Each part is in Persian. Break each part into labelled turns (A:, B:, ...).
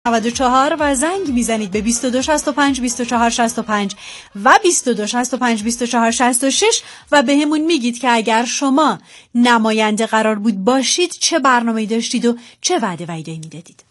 A: 94 و زنگ میزنید به 2265 2465 و 2265 2466 و به همون میگید که اگر شما نماینده قرار بود باشید چه برنامه‌ای داشتید و چه وعده میدادید.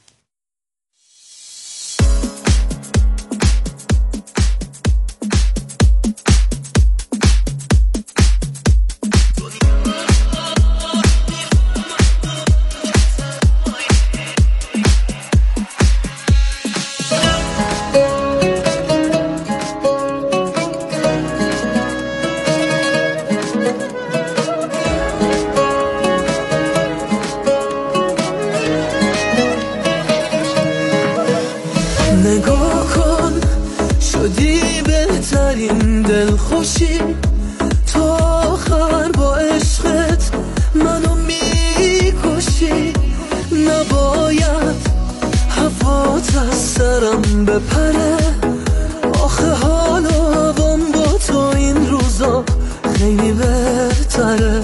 B: نگاه کن شدی بهترین دلخوشی تو آخر با عشقت منو میکشی نباید هوات از سرم بپره آخه حال و هوام با تو این روزا خیلی بهتره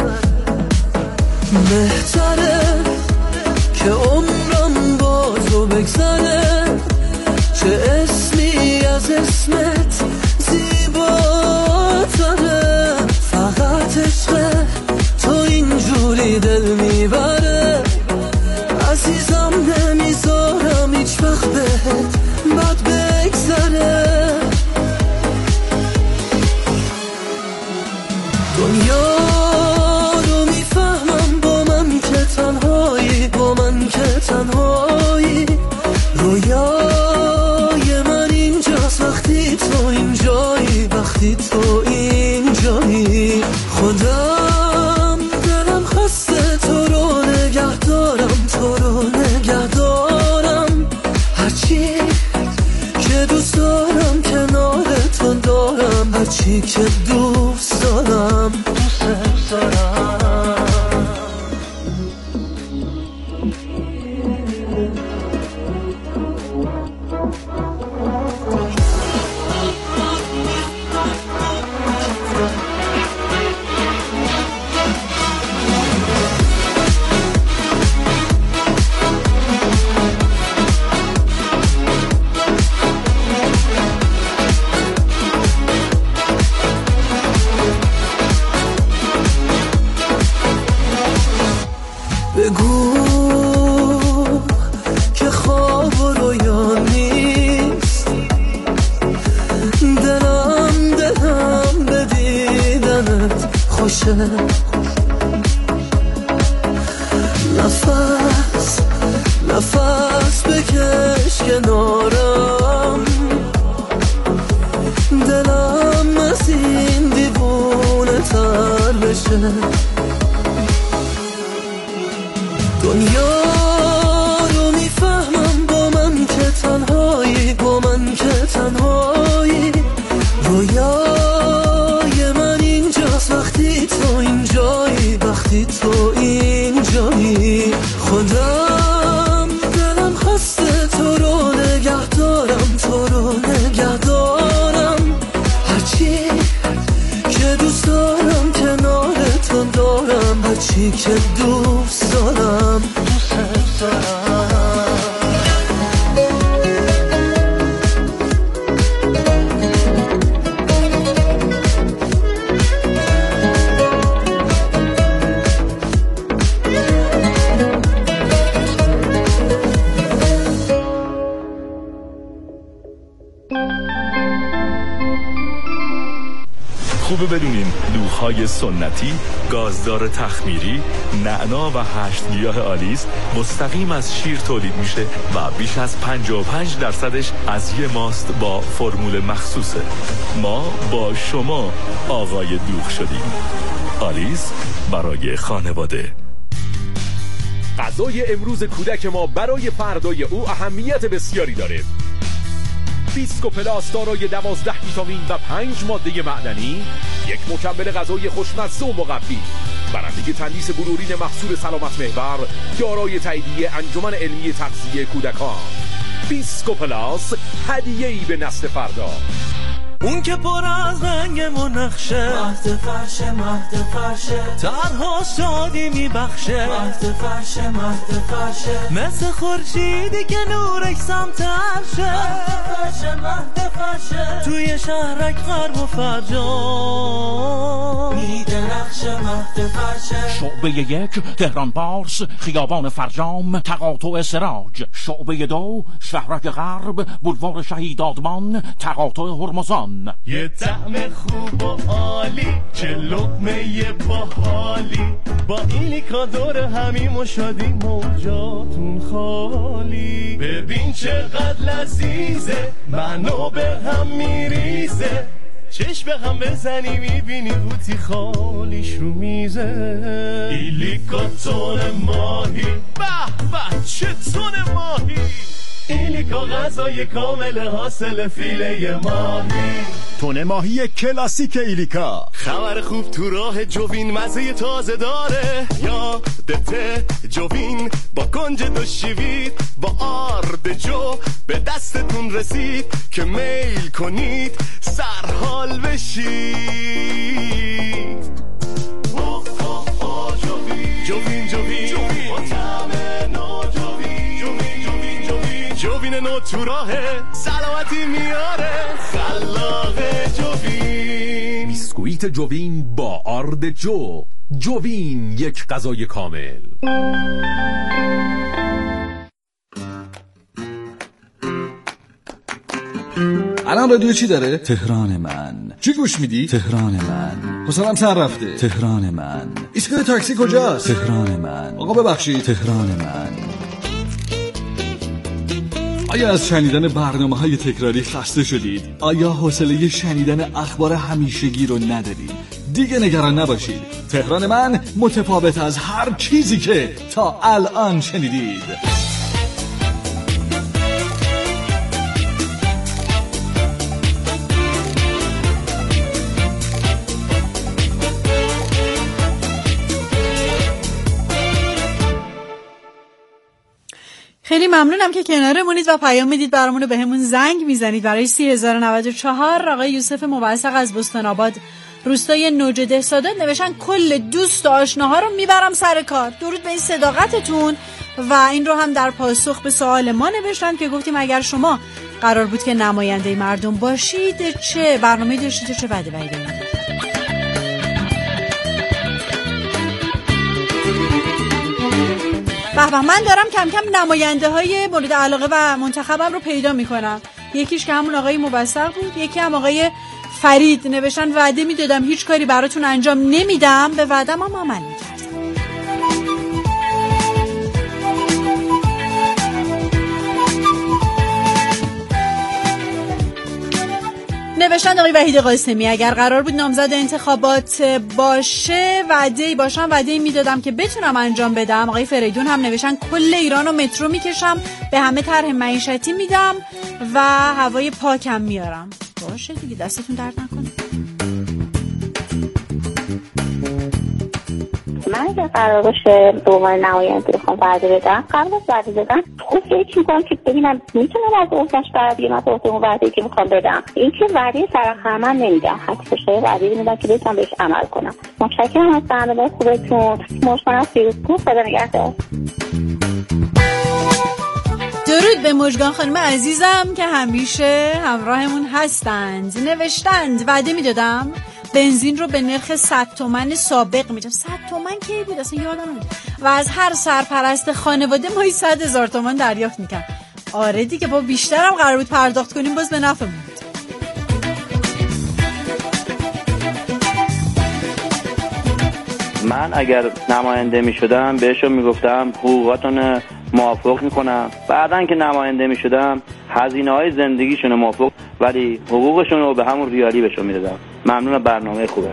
B: که عمرم با تو بگذره چه اسمی از اسمت زیباتره فقط عشق تو اینجوری دل میبره عزیزم نمیذارم هیچ وقت بهت بد بگذره دنیا رو میفهمم با من که تنهایی با من که تنهایی رویای من اینجاست وقتی تو اینجایی وقتی تو اینجایی خودم دلم خواسته تو رو نگه دارم تو رو نگه دارم هرچی که دوست دارم کنار تو دارم هرچی که دوست دارم دوست دارم بگو که خواب و رویا نیست دلم به دیدنت خوشه نفس بکش کنارم دلم از این دیوونه تر بشه دنیا رو میفهمم با من که تنهایی با من که تنهایی رویای من اینجاست وقتی تو اینجایی وقتی تو اینجایی خودم دلم خواسته تو رو نگه دارم تو رو نگه دارم هرچی که دوست دارم کنار تو دارم هرچی که دوست دارم دوست دارم
C: خوبه بدونین دوغ‌های سنتی، گازدار تخمیری، نعنا و 8 گیاه آلیس مستقیم از شیر تولید میشه و بیش از 55% از یه ماست با فرمول مخصوصه. ما با شما آقای دوغ شدیم. آلیس برای خانواده.
D: غذای امروز کودک ما برای فردای او اهمیت بسیاری داره. بیسکوپلاس دارای 12 ویتامین و 5 ماده معدنی، یک مکمل غذایی خوشمزه و مقوی، برنده تندیس بلورین محصول سلامت محور، دارای تاییدیه انجمن علمی تغذیه کودکان. بیسکوپلاس هدیه‌ای به نسل فردا.
B: اون که پر از رنگ و نقشه، مهد فرشه مهد فرشه، تنها شادی میبخشه، مهد فرشه مهد فرشه، مثل خورشیدی که نورش سمترشه، مهد فرشه مهد فرشه، توی شهرک غرب و فرجام میدرخشه مهد فرشه.
E: شعبه 1 تهران پارس خیابان فرجام تقاطع سراج. شعبه 2 شهرک غرب بولوار شهید آدمان تقاطع هرمزان.
B: یه طعم خوب و عالی چه لقمه باحالی، با ایلیکا دور همیم و شادی موجاتون خالی. ببین چقدر لذیذه، منو به هم میریزه، چشم به هم بزنی میبینی قوطی خالیش رو میزه. ایلیکا تون ماهی، به به چه تون ماهی، ایلیکا غذای کامل حاصل فیله ماهی.
F: تون ماهی کلاسیک ایلیکا.
B: خبر خوب تو راه جوین مزه تازه داره، یادته جوین با کنج دو شیوید، با آرد جو به دستتون رسید که میل کنید سرحال بشید. جوین جوین با طعم نو جوین نو تو راهه، سلامتی میاره خلاق جوین.
D: بیسکویت جوین با آرد جو. جوین یک غذای کامل.
F: الان رادیو چی داره؟
G: تهران من.
F: چی گوش میدی؟
G: تهران من.
F: حسنم سر رفته.
G: تهران من.
F: ایستگاه تاکسی کجاست؟
G: تهران من.
F: آقا ببخشید.
G: تهران من.
F: آیا از شنیدن برنامه‌های تکراری خسته شدید؟ آیا حوصله شنیدن اخبار همیشگی رو ندارید؟ دیگه نگران نباشید. تهران من متفاوت از هر چیزی که تا الان شنیدید.
A: خیلی ممنونم که کنارمونید و پیام میدید برامون، به همون زنگ میزنید برای 3094. آقای یوسف موثق از بستان آباد روستای نوجده سادات نوشتن کل دوست و آشناها رو میبرم سر کار. درود به این صداقتتون. و این رو هم در پاسخ به سوال ما نوشتن که گفتیم اگر شما قرار بود که نماینده مردم باشید چه برنامه‌ای داشتید و چه وعده می‌دادید؟ من دارم کم کم نماینده های مورد علاقه و منتخبم رو پیدا میکنم. یکیش که همون آقای موثق بود، یکی هم آقای فرید. نوشتن وعده میدادم هیچ کاری براتون انجام نمیدم، به وعدم هم عمل میکردم. نوشتن آقای وحید قاسمی اگر قرار بود نامزد انتخابات باشه وعده میدادم که بتونم انجام بدم. آقای فریدون هم نوشتن کل ایران رو مترو میکشم، به همه طرح معیشتی میدم و هوای پاکم میارم. باشه دیگه، دستتون درد نکنه.
H: من اگر قرار باشه به عنوان نماینده بخوام وعده بدم، قبل از وعده دادن خوب فکر میکنم که ببینم میتونم از عهده‌اش بر بیام، از اون وعده‌ای که میخوام بدم. این که وعده سرخرمن نمیدم، حتی شاید وعده میدم که بتونم بهش عمل کنم. متشکرم از برنامه خوبتون. مشمن فیروزپور، خدا نگهدار.
A: درود به مژگان خانم عزیزم که همیشه همراهمون هستند. نوشتند وعده میدادم بنزین رو به نرخ 100 تومن سابق میدم. 100 تومن کی بود اصلا یادم نمیاد. و از هر سرپرست خانواده ماهی 100,000 تومن دریافت میکنم. آره دیگه، با بیشترم قرار بود پرداخت کنیم، باز به نفعمون بود.
I: من اگر نماینده میشدم بهشون میگفتم حقوقاتون موافق میکنم، بعدن که نماینده میشدم هزینه‌های زندگیشون موافق، ولی حقوقشون رو به همون ریالی بهشون میدادم. ممنون برنامه خوبتون.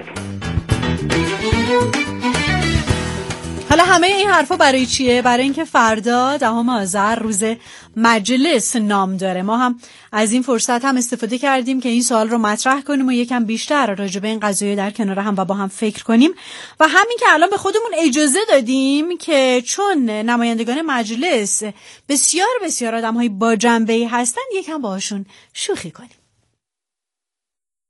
A: حالا همه این حرفا برای چیه؟ برای اینکه فردا 10 آذر روز مجلس نام داره. ما هم از این فرصت هم استفاده کردیم که این سوال رو مطرح کنیم و یکم بیشتر راجع به این قضیه در کنار هم و با هم فکر کنیم و همین که الان به خودمون اجازه دادیم که چون نمایندگان مجلس بسیار آدم‌های با جنبه‌ای هستن یکم باهاشون شوخی کنیم.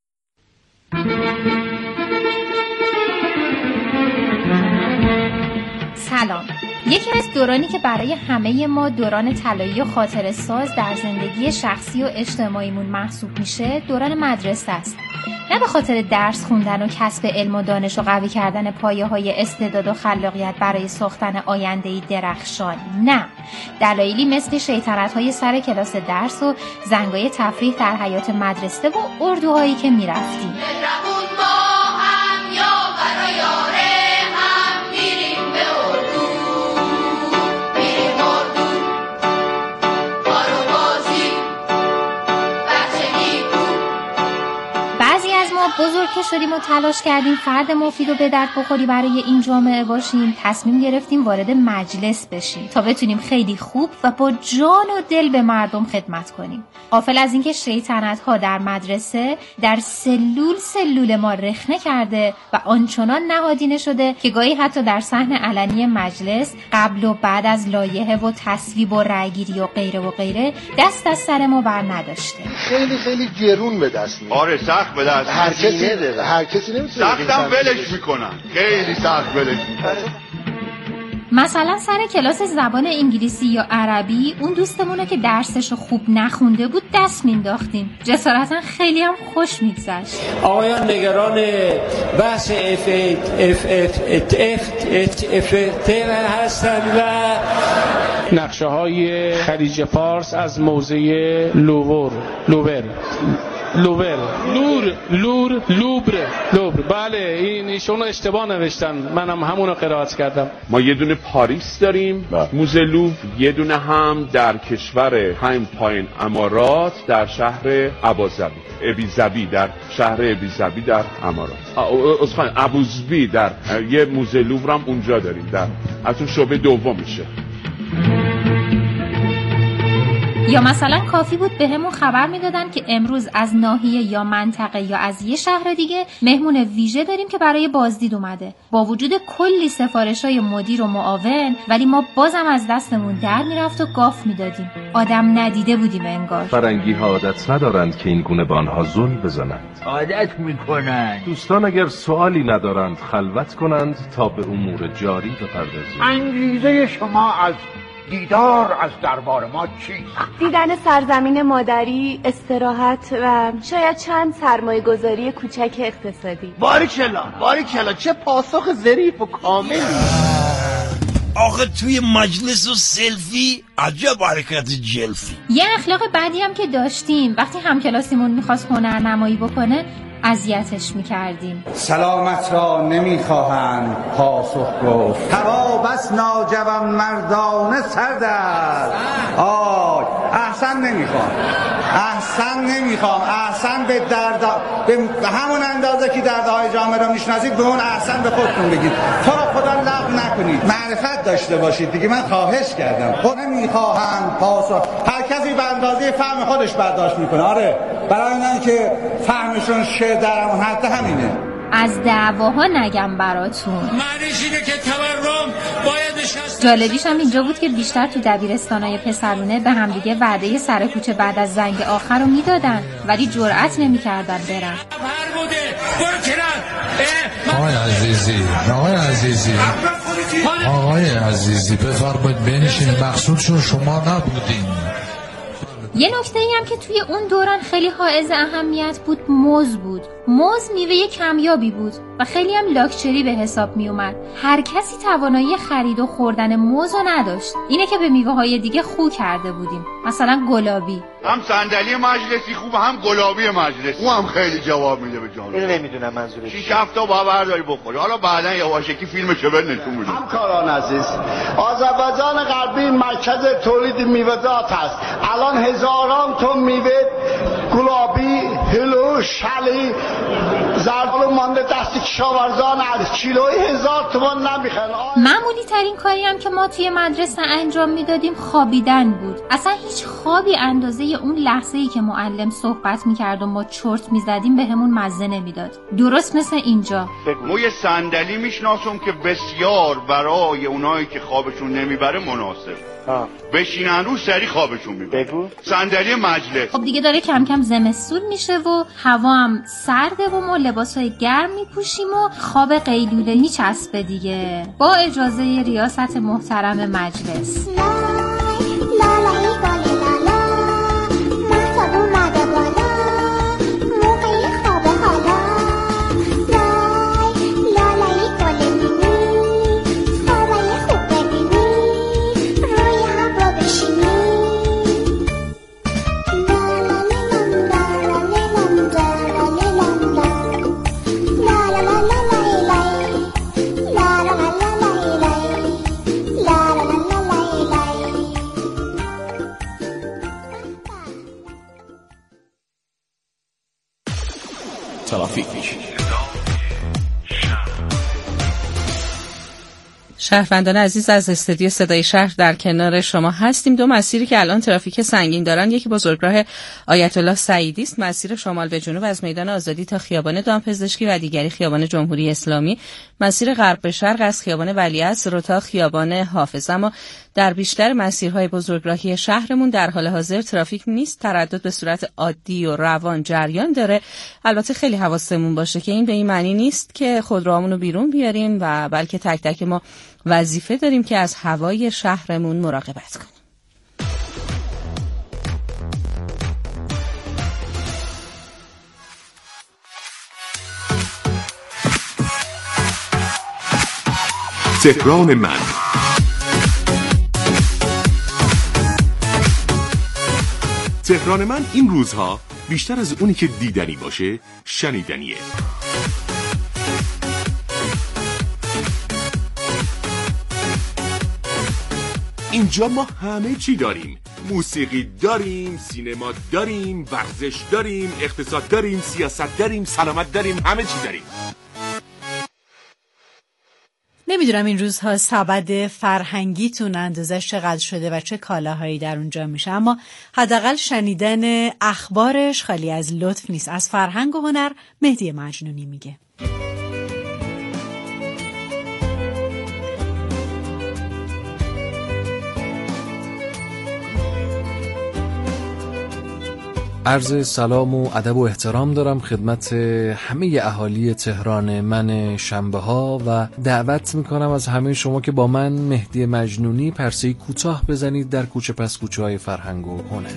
J: سلام. یکی از دورانی که برای همه ما دوران طلایی و خاطره ساز در زندگی شخصی و اجتماعیمون محسوب میشه دوران مدرسه است. نه به خاطر درس خوندن و کسب علم و دانش و قوی کردن پایه‌های استعداد و خلاقیت برای ساختن آینده‌ای درخشان، نه. دلایلی مثل شیطنت‌های سر کلاس درس و زنگای تفریح در حیاط مدرسه و اردوهایی که می‌رفتیم. بزرگ که شدیم و تلاش کردیم فرد مفید و به درد بخوری برای این جامعه باشیم، تصمیم گرفتیم وارد مجلس بشیم تا بتونیم خیلی خوب و با جان و دل به مردم خدمت کنیم. غافل از اینکه شیطنت‌ها در مدرسه در سلول ما رخنه کرده و آنچنان نهادینه شده که گاهی حتی در صحن علنی مجلس قبل و بعد از لایحه و تصویب و رأی‌گیری و غیره دست از سر ما بر نداشته.
K: خیلی گرون به دست میاد.
L: آره سخت به دست.
K: هر کسی نمیتونه.
L: سختم ولش میکنن. خیلی سخت ولش میکنن.
J: مثلا سر کلاس زبان انگلیسی یا عربی اون دوستمونه که درسشو خوب نخونده بود دست مینداختیم. جسارتا خیلی هم خوش میگذشت.
M: آقایان نگران بحث FATF هستن و
N: نقشه های خلیج فارس از موزه لوبر بله این ایشون اشتباه نوشتن، منم همونو قرائت کردم.
D: ما یه دونه پاریس داریم موزه لوور، یه دونه هم در کشور همین پایین امارات در شهر ابوظبی در شهر ابوظبی در امارات. ابوظبی در یه موزه لوور هم اونجا داریم، در از شعبه دوم میشه.
J: یا مثلا کافی بود به همون خبر میدادن که امروز از ناحیه یا منطقه یا از یه شهر دیگه مهمون ویژه داریم که برای بازدید اومده. با وجود کلی سفارش‌های مدیر و معاون، ولی ما بازم از دستمون در میرفت و گاف میدادیم. آدم ندیده بودیم انگار.
O: فرنگی‌ها عادت ندارند که این گونه به آنها ظلم بزنند.
P: عادت میکنند.
O: دوستان اگر سوالی ندارند خلوت کنند تا به امور جاری بپردازیم.
P: انگیزه شما از دیدار از دربار ما چیست؟
Q: دیدن سرزمین مادری، استراحت و شاید چند سرمایه گذاری کوچک اقتصادی.
P: باریکلا چه پاسخ ظریف و کاملی.
R: آخه توی مجلس و سلفی عجب حرکت جلفی.
J: یه اخلاق بعدی هم که داشتیم، وقتی همکلاسیمون میخواست هنرنمایی بکنه اذیتش میکردیم.
S: سلامت را نمیخواهند پاسخ گفت، هوا بس ناجوان مردانه سرد است. احسن نمیخوام احسن به همون اندازه که دردهای جامعه را میشناسید به اون احسن به خودتون بگید، تو را خدا لغو نکنید، معرفت داشته باشید دیگه. من خواهش کردم. خود نمیخواهند پاسخ، هر کسی به اندازه فهم خودش برداشت میکنه. آره برای اینان که فهمشون در اون حد همینه.
J: از دعواها نگم براتون.
R: معنیش اینه که تورم باید نشست.
J: جالبیش هم اینجا بود که بیشتر تو دبیرستانای پسرونه به همدیگه وعده سر کوچه بعد از زنگ آخر رو میدادن، ولی جرأت نمیکردن برن.
T: آقای عزیزی بفرمایید بنشین، مقصودشون شما نبودین.
J: یه نکته ای هم که توی اون دوران خیلی حائز اهمیت بود موز بود. موز میوه کمیابی بود و خیلی هم لاکچری به حساب می اومد. هر کسی توانایی خرید و خوردن موز رو نداشت. اینه که به میوه های دیگه خو کرده بودیم، مثلا گلابی.
L: هم صندلی مجلسی خوبه هم گلابی مجلسی، اون هم خیلی جواب میده به جان.
K: اینو نمیدونم منظورش
L: 6 هفته با برداری بخوری. حالا بعدن یواشکی فیلم چبر نشون میده.
K: همکاران عزیز، آذربایجان غربی مرکز تولید میوه‌جات است. الان هزاران تن میوه گلابی، هلو، شلی، زردالو مانده دست کشاورزان از کیلوی 1000 تومان نمیخوان.
J: معمولی ترین کاری هم که ما توی مدرسه انجام میدادیم خوابیدن بود. اصلا هیچ خوابی اندازه اون لحظه‌ای که معلم صحبت میکرد و ما چرت میزدیم به همون مزه نمیداد. درست مثل اینجا.
L: ما یه صندلی میشناسم که بسیار برای اونایی که خوابشون نمیبره مناسب. بشینن رو سری خوابشون میبره.
I: بگو.
L: صندلی مجلس.
J: خب دیگه داره کم کم زمستون میشه و هوا هم سرده و ما لباسای گرم میپوشیم و خواب قیلوله میچسبه دیگه. با اجازه ریاست محترم مجلس.
U: شهروندان عزیز از استودیو صدای شهر در کنار شما هستیم. دو مسیری که الان ترافیک سنگین دارن، یکی بزرگراه آیت الله سعیدی است، مسیر شمال به جنوب از میدان آزادی تا خیابان دامپزشکی و دیگری خیابان جمهوری اسلامی. مسیر غرب به شرق از خیابان ولیعصر تا خیابان حافظ. اما در بیشتر مسیرهای بزرگراهی شهرمون در حال حاضر ترافیک نیست، تردد به صورت عادی و روان جریان داره. البته خیلی حواسمون باشه که این به این معنی نیست که خودروامون رو بیرون بیاریم و بلکه تک تک ما وظیفه داریم که از هوای شهرمون مراقبت کنیم.
V: تهران من. تهران من این روزها بیشتر از اونی که دیدنی باشه شنیدنیه. اینجا ما همه چی داریم. موسیقی داریم، سینما داریم، ورزش داریم، اقتصاد داریم، سیاست داریم، سلامت داریم، همه چی داریم.
A: نمیدونم این روزها سبد فرهنگیتون اندازش چقدر شده و چه کالاهایی در اونجا میشه، اما حداقل شنیدن اخبارش خالی از لطف نیست. از فرهنگ و هنر مهدی مجنونی میگه.
W: عرض سلام و ادب و احترام دارم خدمت همه اهالی تهران من شنبه ها و دعوت میکنم از همه شما که با من مهدی مجنونی پرسه‌ای کوتاه بزنید در کوچه پس کوچه های فرهنگ و هنر.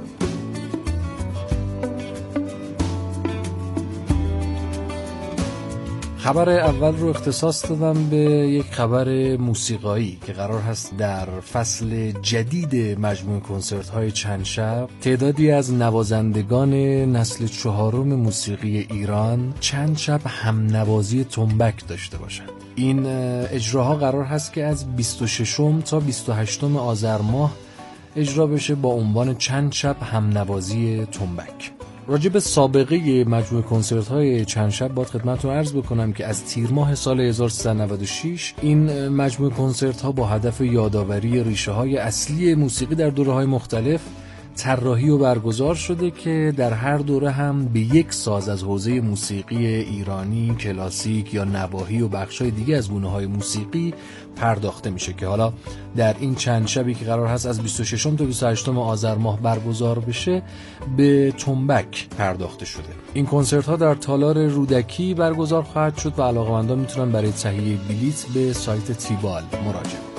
W: خبر اول رو اختصاص دادم به یک خبر موسیقایی که قرار هست در فصل جدید مجموعه کنسرت های چند شب تعدادی از نوازندگان نسل چهارم موسیقی ایران چند شب هم نوازی تنبک داشته باشند. این اجراها قرار هست که از 26 تا 28 آذر ماه اجرا بشه با عنوان چند شب هم نوازی تنبک. راجع به سابقه مجموعه کنسرت های چند شب باید خدمتتون عرض بکنم که از تیر ماه سال 1396 این مجموعه کنسرت ها با هدف یادآوری ریشه های اصلی موسیقی در دوره های مختلف طراحی و برگزار شده که در هر دوره هم به یک ساز از حوزه موسیقی ایرانی، کلاسیک یا نواحی و بخش‌های دیگه از گونه‌های موسیقی پرداخته میشه که حالا در این چند شبی که قرار هست از 26 تا 28 آذر ماه برگزار بشه به تنبک پرداخته شده. این کنسرت ها در تالار رودکی برگزار خواهد شد و علاقه‌مندان میتونن برای تهیه بلیت به سایت تیبال مراجعه کنند.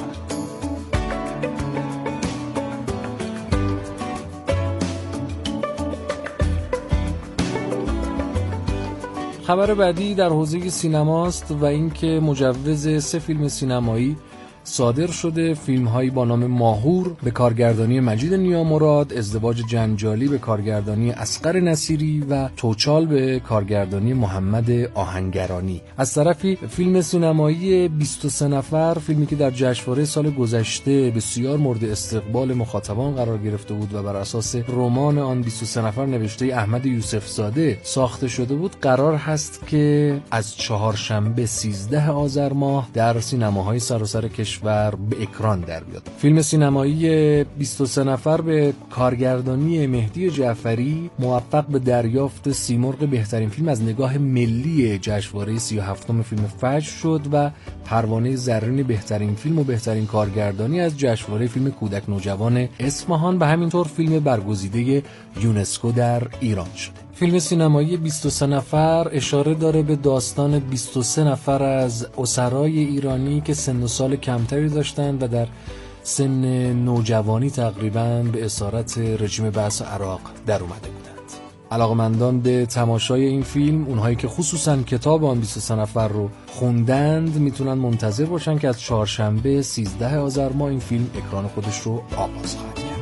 W: خبر بعدی در حوزه سینماست و اینکه مجوز 3 فیلم سینمایی صادر شده. فیلم‌هایی با نام ماهور به کارگردانی مجید نیامراد، ازدواج جنجالی به کارگردانی اصغر نصیری و توچال به کارگردانی محمد آهنگرانی. از طرفی فیلم سینمایی 23 نفر، فیلمی که در جشنواره سال گذشته بسیار مورد استقبال مخاطبان قرار گرفته بود و بر اساس رمان آن 23 نفر نوشته احمد یوسف زاده ساخته شده بود، قرار هست که از چهارشنبه 13 آذر ماه در سینماهای سراسر کشور کشور به اکران در بیاد. فیلم سینمایی 23 نفر به کارگردانی مهدی جعفری موفق به دریافت سیمرغ بهترین فیلم از نگاه ملی جشنواره 37م فیلم فجر شد و پروانه زرین بهترین فیلم و بهترین کارگردانی از جشنواره فیلم کودک نوجوان اصفهان و همینطور فیلم برگزیده یونسکو در ایران شد. فیلم سینمایی 23 نفر اشاره داره به داستان 23 نفر از اسرای ایرانی که سن و سال کمتری داشتند و در سن نوجوانی تقریباً به اسارت رژیم بعث عراق در اومده بودند. علاقمندان به تماشای این فیلم، اونهایی که خصوصاً کتاب آن 23 نفر رو خوندند، میتونن منتظر باشن که از چهارشنبه 13 آذر ماه این فیلم اکران خودش رو آغاز خواهد کرد.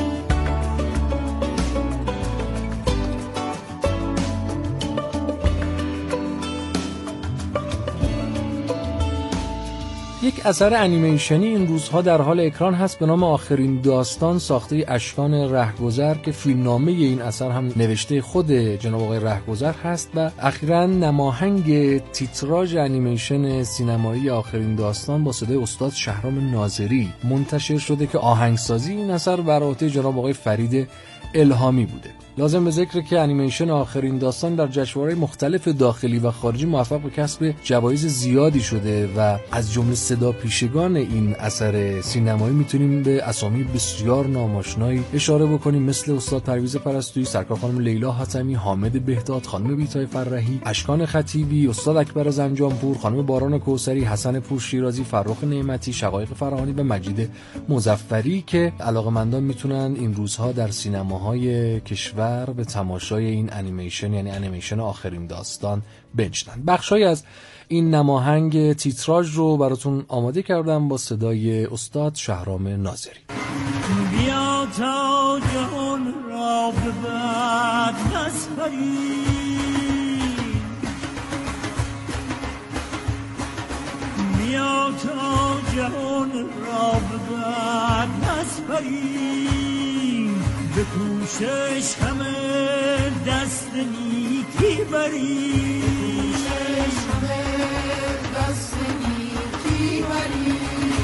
W: یک اثر انیمیشنی این روزها در حال اکران هست به نام آخرین داستان، ساخته اشکان رهگذر که فیلمنامه این اثر هم نوشته خود جناب آقای رهگذر هست و اخیراً نماهنگ تیتراژ انیمیشن سینمایی آخرین داستان با صدای استاد شهرام ناظری منتشر شده که آهنگسازی این اثر بر عهده جناب آقای فرید الهامی بوده. لازم به ذکر که انیمیشن آخرین داستان در جشنواره‌های مختلف داخلی و خارجی موفق به کسب جوایز زیادی شده و از جمله صدا پیشگان این اثر سینمایی میتونیم به اسامی بسیار ناماشنایی اشاره بکنیم، مثل استاد پرویز پرستویی، سرکار خانم لیلا حاتمی، حامد بهداد، خانم بیتای فرحی، اشکان خطیبی، استاد اکبر زنجانپور، خانم باران کوثری، حسن پور شیرازی، فرخ نعمتی، شقایق فرهانی و مجید مظفری که علاقه‌مندان میتونن این روزها در سینماهای کشور به تماشای این انیمیشن، یعنی انیمیشن آخرین داستان، بنشینن. بخشای از این نماهنگ تیتراژ رو براتون آماده کردم با صدای استاد شهرام ناظری.
B: بیا تا جهان را ببد نسپری، بیا تا جهان را ببد نسپری، به کوشش همه دست نیکی بری، کوشش همه دست نیکی بری.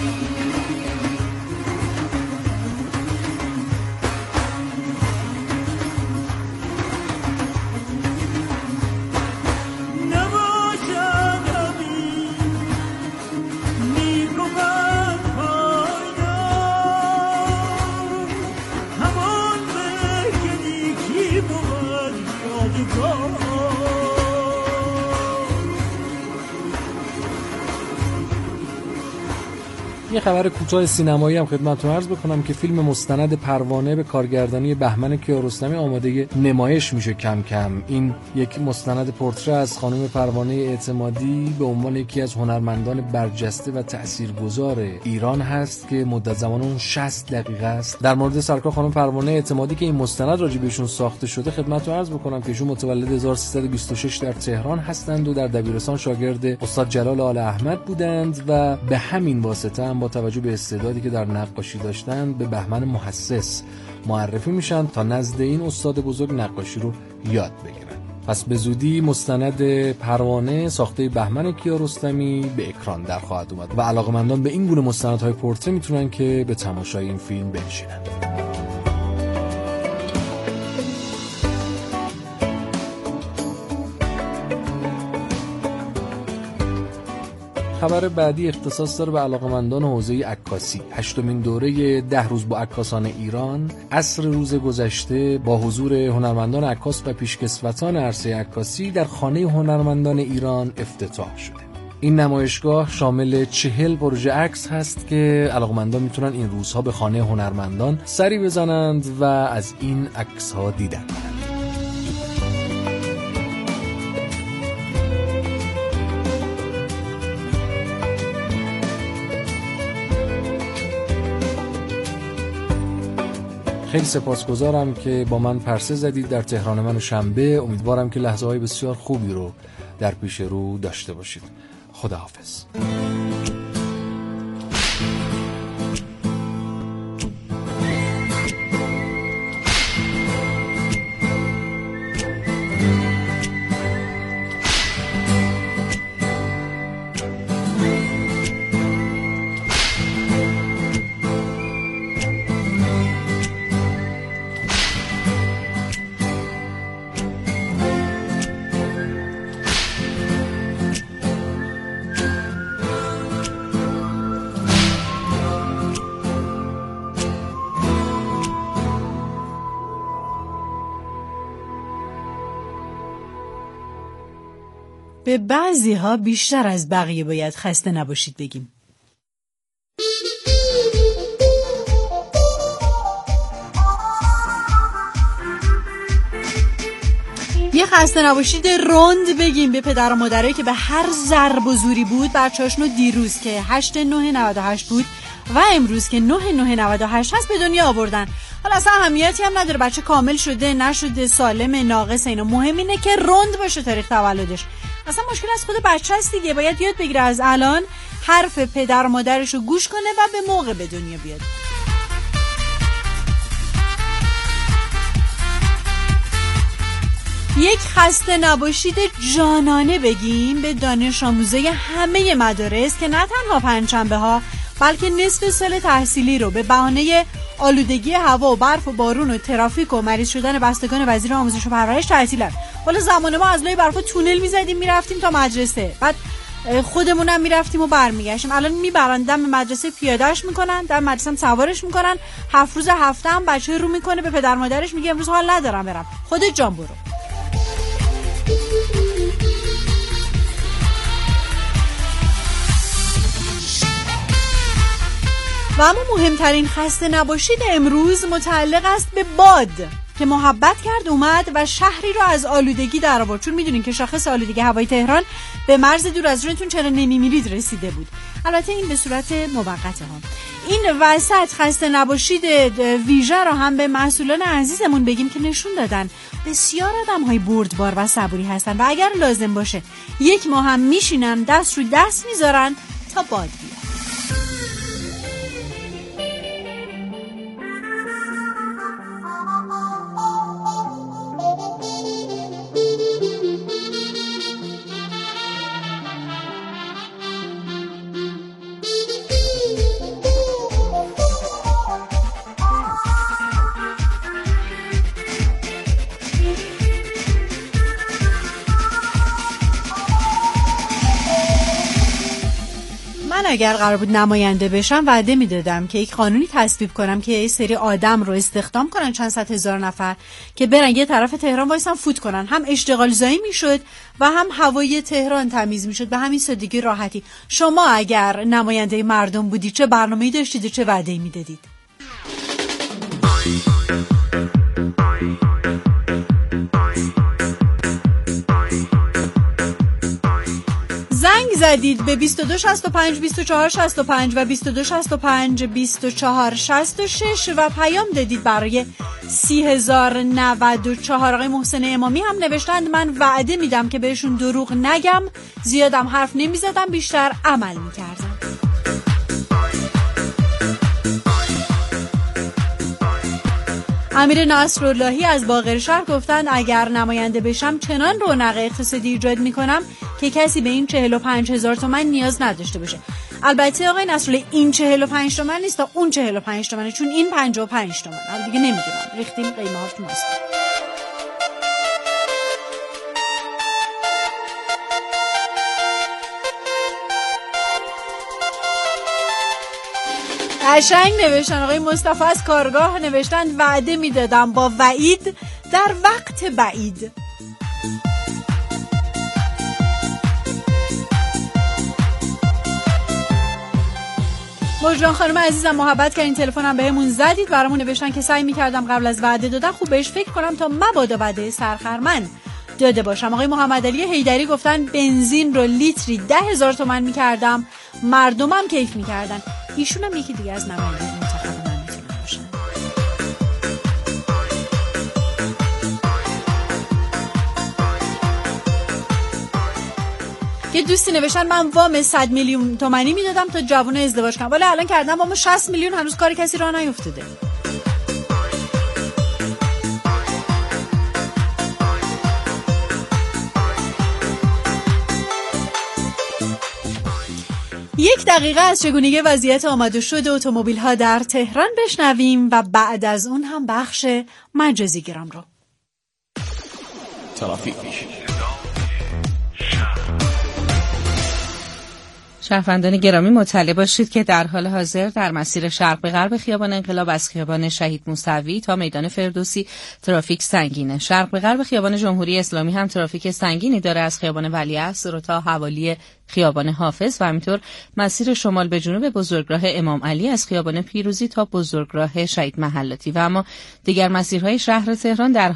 W: یه خبر کوتاه سینمایی هم خدمتتون عرض بکنم که فیلم مستند پروانه به کارگردانی بهمن کیارستمی آماده نمایش میشه کم کم. این یک مستند پورتره از خانم پروانه اعتمادی به عنوان یکی از هنرمندان برجسته و تاثیرگذار ایران هست که مدت زمان اون 60 دقیقه است. در مورد سرکار خانم پروانه اعتمادی که این مستند راجع بهشون ساخته شده خدمتتون عرض بکنم که ایشون متولد 1326 در تهران هستند و در دبیرستان شاگرد استاد جلال آل احمد بودند و به همین واسطه هم با توجه به استعدادی که در نقاشی داشتند به بهمن محسس معرفی میشن تا نزد این استاد بزرگ نقاشی رو یاد بگیرن. پس به زودی مستند پروانه ساخته بهمن کیارستمی به اکران در خواهد اومد و علاقه‌مندان به این گونه مستندهای پورتره میتونن که به تماشای این فیلم بنشینن. خبر بعدی اختصاص داره به علاقه‌مندان حوزه عکاسی. 8مین دوره 10 روز با عکاسان ایران عصر روز گذشته با حضور هنرمندان عکاس و پیشکسوتان عرصه عکاسی در خانه هنرمندان ایران افتتاح شده. این نمایشگاه شامل 40 پروژه عکس هست که علاقه‌مندان میتونن این روزها به خانه هنرمندان سری بزنند و از این عکس‌ها دیدن کنند. خیلی سپاسگزارم که با من پرسه زدید در تهران من و شنبه. امیدوارم که لحظه‌های بسیار خوبی رو در پیش رو داشته باشید. خداحافظ.
A: به بعضی ها بیشتر از بقیه باید خسته نباشید بگیم. یه خسته نباشید رند بگیم به پدر و مادرایی که به هر ضرب و زوری بود بچه‌هاشونو دیروز که 8/9/98 بود و امروز که 9/9/98 هست به دنیا آوردن. حالا اصلا اهمیتی هم نداره بچه کامل شده نشده سالم ناقص، اینا مهم اینه که رند باشه تاریخ تولدش. اصلا مشکل از خود بچه است دیگه، باید یاد بگیره از الان حرف پدر و مادرشو گوش کنه و به موقع به دنیا بیاد. یک خسته نباشید جانانه بگیم به دانش آموزای همه مدارس که نه تنها پنجشنبه ها بلکه نصف سال تحصیلی رو به بهانه آلودگی هوا و برف و بارون و ترافیک و مریض شدن بستگان وزیر آموزش و پرورش تعطیلن. والا زمان ما از لای برفا تونل میزدیم میرفتیم تا مدرسه، بعد خودمونم میرفتیم و برمیگشتیم. الان میبرن دم مدرسه پیادهش میکنن، دم مدرسه هم سوارش میکنن، 7 روز هفته هم بچه رو میکنه به پدر مادرش میگه امروز حال ندارم برم، خودت جان برو. و اما مهمترین خسته نباشید امروز متعلق است به باد که محبت کرد اومد و شهری رو از آلودگی در آورد. چون میدونین که شاخص آلودگی هوای تهران به مرز دور از جونتون چرا نمیمیرید رسیده بود. البته این به صورت موقته ها. این وسط خسته نباشید ویژه رو هم به مسئولان عزیزمون بگیم که نشون دادن بسیار آدم‌های بردبار و صبوری هستن و اگر لازم باشه 1 ماه هم میشینن دست رو دست میذارن تا باد بیاد. اگر قرار بود نماینده بشم وعده میدادم که یک قانونی تصویب کنم که یه سری آدم رو استخدام کنن چند صد هزار نفر که برن یه طرف تهران وایسن فوت کنن، هم اشتغال زایی میشد و هم هوای تهران تمیز میشد به همین سادگی راحتی. شما اگر نماینده مردم بودید چه برنامه‌ای داشتید و چه وعده‌ای میدادید؟ زنگ زدید به 22 65 24 65 و 22 65 24 66 و پیام دادید برای 30,094. آقای محسن امامی هم نوشتند من وعده میدم که بهشون دروغ نگم، زیادم حرف نمیزدم، بیشتر عمل میکردم. امیر نصراللهی از باقرشهر گفتن اگر نماینده بشم چنان رونق اقتصادی ایجاد میکنم که کسی به این 45,000 تومان نیاز نداشته باشه. البته آقای نصراللهی این 45 تومن نیست تا اون 45 تومنه، چون این 55 تومن. حالا دیگه نمیدونم ریختیم قیمه ها تو ماست. قشنگ نوشتن. آقای مصطفی از کارگاه نوشتن وعده میدادم با وعید در وقت بعید. مجران خانم عزیزم محبت کردین، تلفنم بهمون زدید، برامون نوشتن که سعی میکردم قبل از وعده دادن خوب بهش فکر کنم تا مبادا وعده سرخرمن داده باشم. آقای محمد علی حیدری گفتن بنزین رو لیتری 10,000 تومان میکردم، مردمم کیف میکردن. ایشون هم یکی دیگه از نمایندگان منتخب من میتونن باشن. یه دوستی نوشتن من وام 100 میلیون تومانی میدادم تا جوونا ازدواج کنن، ولی الان کردم وام 60 میلیون، هنوز کاری کسی راه نیفتاده. یک دقیقه از چگونگی وضعیت آماده شد اتومبیل ها در تهران بشنویم و بعد از اون هم بخش مجازی گرام رو.
C: ترافیک
U: شهروندان گرامی مطلع باشید که در حال حاضر در مسیر شرق به غرب خیابان انقلاب از خیابان شهید موسوی تا میدان فردوسی ترافیک سنگینه. شرق به غرب خیابان جمهوری اسلامی هم ترافیک سنگینی داره از خیابان ولیعصر تا حوالی خیابان حافظ و همینطور مسیر شمال به جنوب بزرگراه امام علی از خیابان پیروزی تا بزرگراه شهید محلاتی و اما دیگر مسیرهای شهر تهران در